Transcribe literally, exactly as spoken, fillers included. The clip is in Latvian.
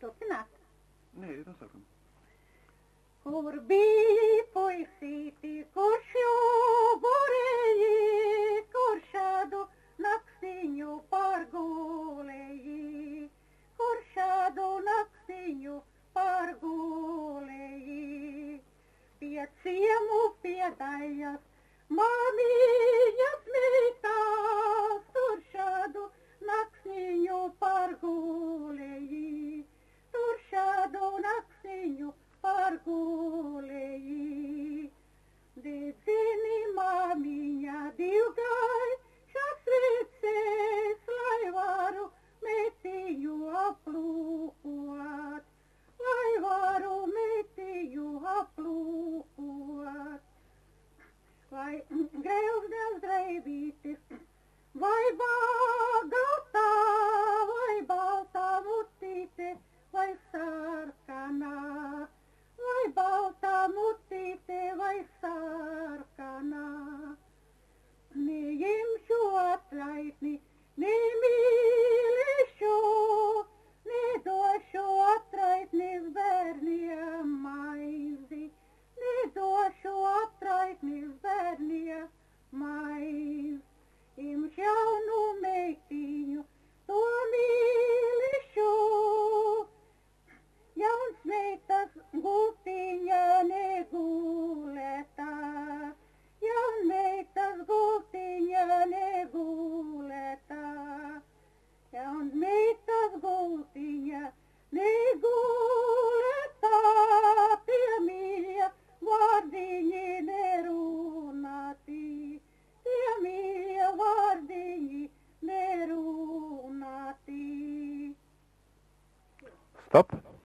Turpināt. Nē, nosakam. Kur bija puisīti, kurš joborēji, kur šādu naktiņu pārgulēji, kur šādu naktiņu pārgulēji. Pie ciemu piedājas, māmiņas mītās, tur šādu naktiņu pārgulēji, tur šādu naktiņu pārgulēji. Dedzini māmiņa divgai šās veces, lai varu metiņu aplūkot, lai varu metiņu aplūkot. Vai greuznes dreibītis, vai bagatā, vai baltā mutīte, vai sarkanā, vai baltā mutīte, vai sarkanā. Neimšu atraitni, nemīlišu, nedošu atraitnis bērniem maizi, nedošu atraitnis bērniem maizi. Imš jaunu meitiņu, to mīlišu, jauns meitas gultiņa negulētā, jauns meitas gultiņa negulētā, jauns meitas gultiņa negulētā, tie mīļie vārdiņi nerunāti, tie mīļie vārdiņi nerunāti. Stop.